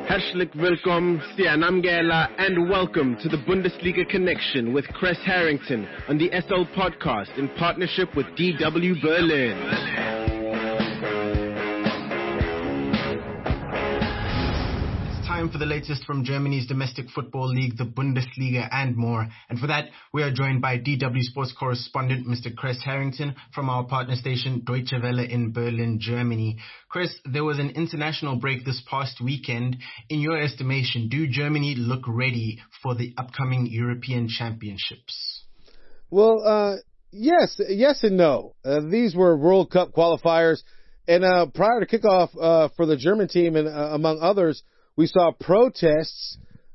Herzlich willkommen, Sianamgela, and welcome to the Bundesliga Connection with Chris Harrington on the SL Podcast in partnership with DW Berlin. For the latest from Germany's domestic football league, the Bundesliga, and more. And for that, we are joined by DW Sports correspondent Mr. Chris Harrington from our partner station Deutsche Welle in Berlin, Germany. Chris, there was an international break this past weekend. In your estimation, do Germany look ready for the upcoming European Championships? Well, yes and no. These were World Cup qualifiers. And prior to kickoff for the German team and among others, we saw protests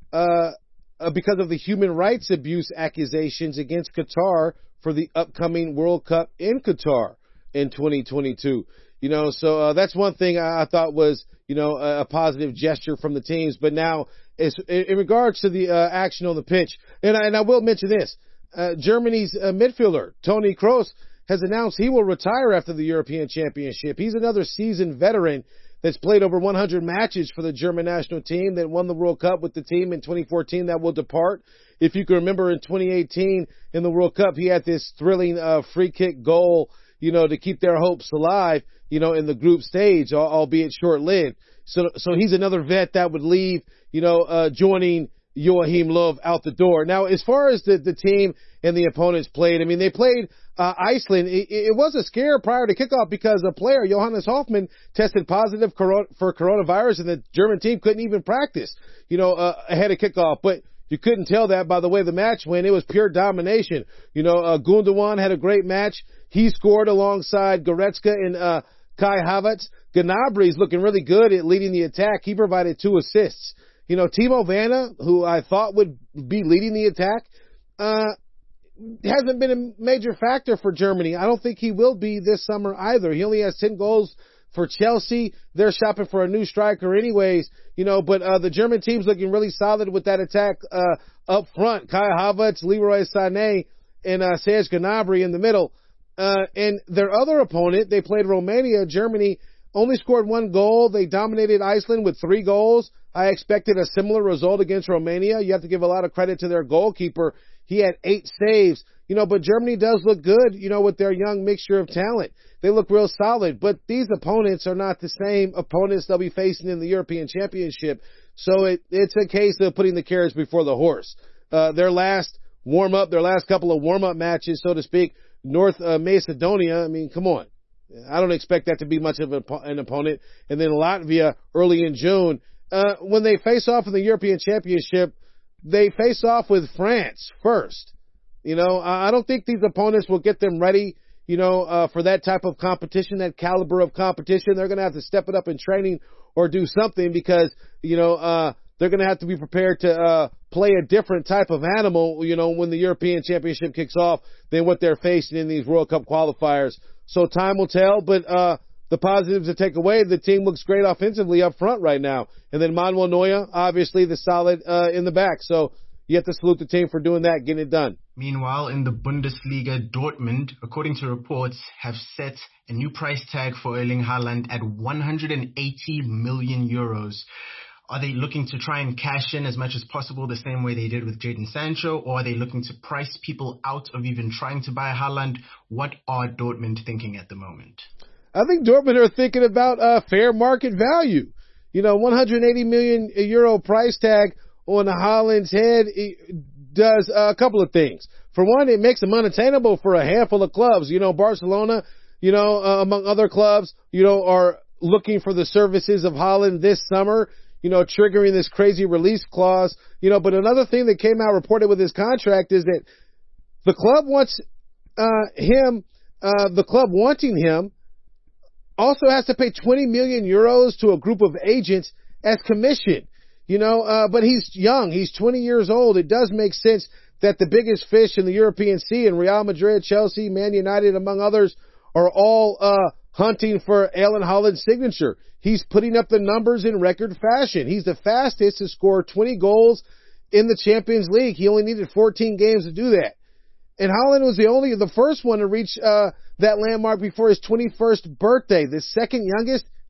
because of the human rights abuse accusations against Qatar for the upcoming World Cup in Qatar in 2022. So that's one thing I thought was, a positive gesture from the teams. But now, in regards to the action on the pitch, and I will mention this, Germany's midfielder, Toni Kroos, has announced he will retire after the European Championship. He's another seasoned veteran that's played over 100 matches for the German national team, that won the World Cup with the team in 2014, that will depart. If you can remember, in 2018 in the World Cup, he had this thrilling free kick goal, to keep their hopes alive, in the group stage, albeit short-lived. So he's another vet that would leave, joining Joachim Löw out the door. Now, as far as the team and the opponents played, they played Iceland. It was a scare prior to kickoff because a player, Johannes Hoffmann, tested positive for coronavirus, and the German team couldn't even practice, ahead of kickoff. But you couldn't tell that by the way the match went. It was pure domination. Gundogan had a great match. He scored alongside Goretzka and Kai Havertz. Gnabry's looking really good at leading the attack. He provided 2 assists. Timo Werner, who I thought would be leading the attack, hasn't been a major factor for Germany. I don't think he will be this summer either. He only has 10 goals for Chelsea. They're shopping for a new striker anyways, but the German team's looking really solid with that attack up front. Kai Havertz, Leroy Sané, and Serge Gnabry in the middle. And their other opponent, they played Romania. Germany only scored 1 goal. They dominated Iceland with 3 goals. I expected a similar result against Romania. You have to give a lot of credit to their goalkeeper. He had 8 saves, but Germany does look good, with their young mixture of talent. They look real solid, but these opponents are not the same opponents they'll be facing in the European Championship. So it's a case of putting the carriage before the horse. Their last couple of warm-up matches, so to speak, North Macedonia, come on. I don't expect that to be much of an opponent. And then Latvia early in June. When they face off in the European Championship, they face off with France first. I don't think these opponents will get them ready, for that type of competition, that caliber of competition. They're going to have to step it up in training or do something because, they're going to have to be prepared to play a different type of animal, when the European Championship kicks off than what they're facing in these World Cup qualifiers. So time will tell, but the positives to take away, the team looks great offensively up front right now. And then Manuel Neuer, obviously the solid in the back. So you have to salute the team for doing that, getting it done. Meanwhile, in the Bundesliga, Dortmund, according to reports, have set a new price tag for Erling Haaland at 180 million euros. Are they looking to try and cash in as much as possible the same way they did with Jadon Sancho, or are they looking to price people out of even trying to buy Haaland? What are Dortmund thinking at the moment? I think Dortmund are thinking about fair market value. 180 million euro price tag on Haaland's head does a couple of things. For one, it makes him unattainable for a handful of clubs. Barcelona, among other clubs, are looking for the services of Haaland this summer, triggering this crazy release clause. But another thing that came out reported with his contract is that the club wants the club wanting him also has to pay 20 million euros to a group of agents as commission. But he's young. He's 20 years old. It does make sense that the biggest fish in the European Sea, and Real Madrid, Chelsea, Man United, among others, are all hunting for Erling Haaland's signature. He's putting up the numbers in record fashion. He's the fastest to score 20 goals in the Champions League. He only needed 14 games to do that. And Haaland was the first one to reach that landmark before his 21st birthday. The second youngest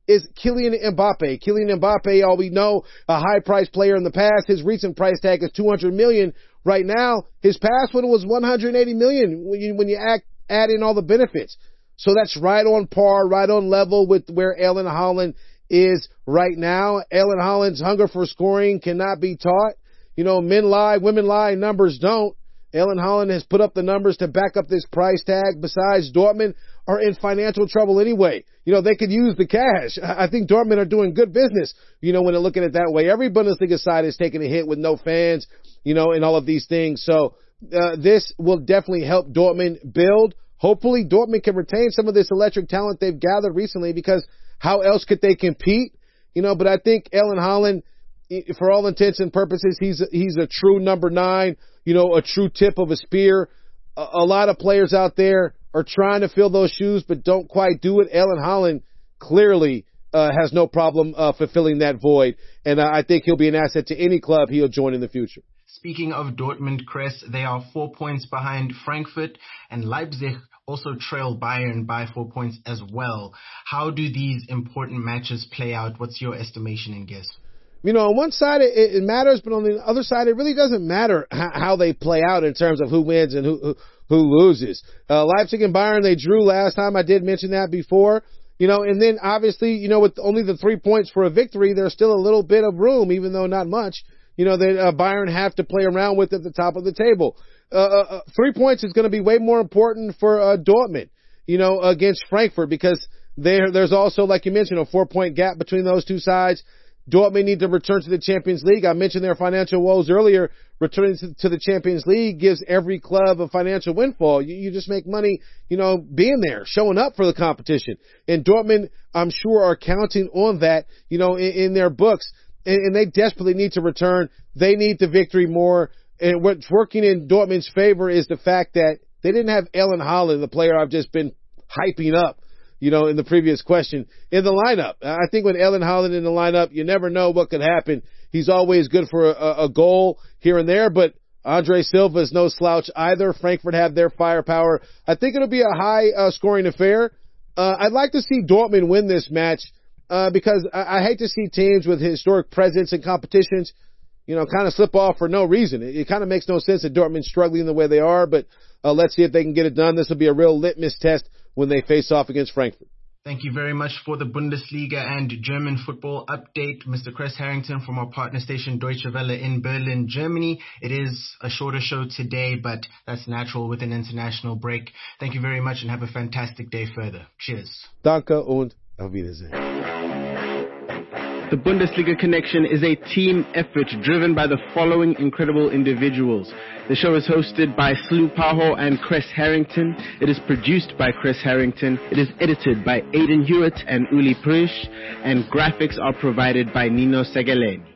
is Kylian Mbappe. Kylian Mbappe, all we know, a high-priced player in the past. His recent price tag is $200 million. Right now, his past one was $180 million when you add in all the benefits. So that's right on par, right on level with where Erling Haaland is right now. Erling Haaland's hunger for scoring cannot be taught. You know, men lie, women lie, numbers don't. Erling Haaland has put up the numbers to back up this price tag. Besides, Dortmund are in financial trouble anyway. You know, they could use the cash. I think Dortmund are doing good business, you know, when they're looking at it that way. Every Bundesliga side is taking a hit with no fans, you know, and all of these things. So, this will definitely help Dortmund build. Hopefully, Dortmund can retain some of this electric talent they've gathered recently, because how else could they compete? You know, but I think Erling Haaland, for all intents and purposes, he's a true number 9, you know, a true tip of a spear. A lot of players out there are trying to fill those shoes, but don't quite do it. Erling Haaland clearly has no problem fulfilling that void, and I think he'll be an asset to any club he'll join in the future. Speaking of Dortmund, Chris, they are 4 points behind Frankfurt, and Leipzig also trail Bayern by 4 points as well. How do these important matches play out? What's your estimation and guess? You know, on one side it matters, but on the other side it really doesn't matter how they play out in terms of who wins and who loses. Leipzig and Bayern, they drew last time. I did mention that before. You know, and then obviously, you know, with only the 3 points for a victory, there's still a little bit of room, even though not much. You know, that Bayern have to play around with at the top of the table. 3 points is going to be way more important for Dortmund, you know, against Frankfurt, because there's also, like you mentioned, a 4 point gap between those two sides. Dortmund need to return to the Champions League. I mentioned their financial woes earlier. Returning to the Champions League gives every club a financial windfall. You just make money, you know, being there, showing up for the competition. And Dortmund, I'm sure, are counting on that, you know, in their books. And they desperately need to return. They need the victory more. And what's working in Dortmund's favor is the fact that they didn't have Erling Haaland, the player I've just been hyping up, you know, in the previous question, in the lineup. I think with Erling Haaland in the lineup, you never know what could happen. He's always good for a goal here and there, but Andre Silva is no slouch either. Frankfurt have their firepower. I think it'll be a high scoring affair. I'd like to see Dortmund win this match, because I hate to see teams with historic presence in competitions, you know, kind of slip off for no reason. It kind of makes no sense that Dortmund's struggling the way they are, but let's see if they can get it done. This will be a real litmus test when they face off against Frankfurt. Thank you very much for the Bundesliga and German football update, Mr. Chris Harrington from our partner station Deutsche Welle in Berlin, Germany. It is a shorter show today, but that's natural with an international break. Thank you very much and have a fantastic day further. Cheers. Danke und auf Wiedersehen. The Bundesliga Connection is a team effort driven by the following incredible individuals. The show is hosted by Slu Paho and Chris Harrington. It is produced by Chris Harrington. It is edited by Aidan Hewitt and Uli Prisch. And graphics are provided by Nino Segaleni.